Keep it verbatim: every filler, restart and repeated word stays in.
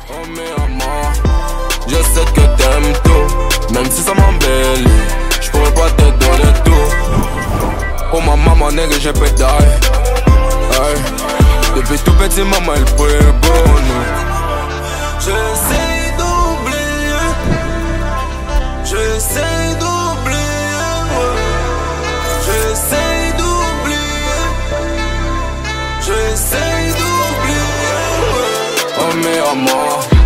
Oh mais maman, je sais que t'aimes tout, même si ça m'embellit, je pourrais pas te donner tout. Oh ma maman nègre j'ai pédale, hey. Depuis tout petit maman elle prie pour nous. J'essaie d'oublier, j'essaie d'oublier, ouais. J'essaie d'oublier, j'essaie d'oublier, ouais. Oh mais maman,